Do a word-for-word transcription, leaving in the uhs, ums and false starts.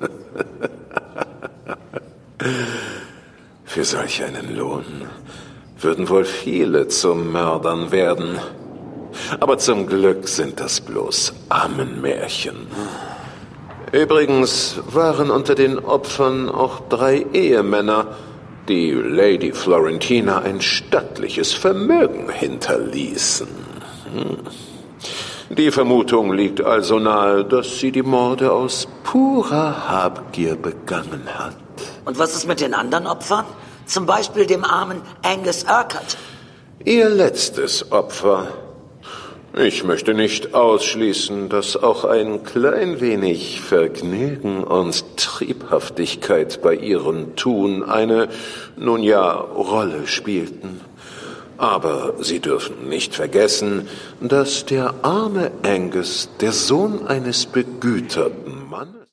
Für solch einen Lohn würden wohl viele zu Mördern werden. Aber zum Glück sind das bloß Ammenmärchen. Übrigens waren unter den Opfern auch drei Ehemänner, die Lady Florentina ein stattliches Vermögen hinterließen. Die Vermutung liegt also nahe, dass sie die Morde aus purer Habgier begangen hat. Und was ist mit den anderen Opfern? Zum Beispiel dem armen Angus Urquhart. Ihr letztes Opfer. Ich möchte nicht ausschließen, dass auch ein klein wenig Vergnügen und Triebhaftigkeit bei ihrem Tun eine, nun ja, Rolle spielten. Aber Sie dürfen nicht vergessen, dass der arme Angus der Sohn eines begüterten Mannes